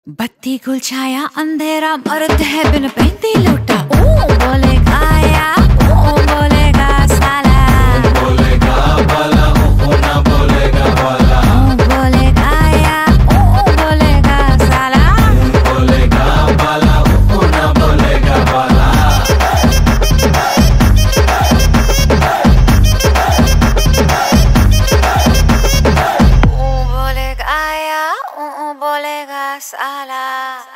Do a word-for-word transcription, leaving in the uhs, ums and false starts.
बत्ती गुल छाया अंधेरा मर्द है बिन पहनती लोटा।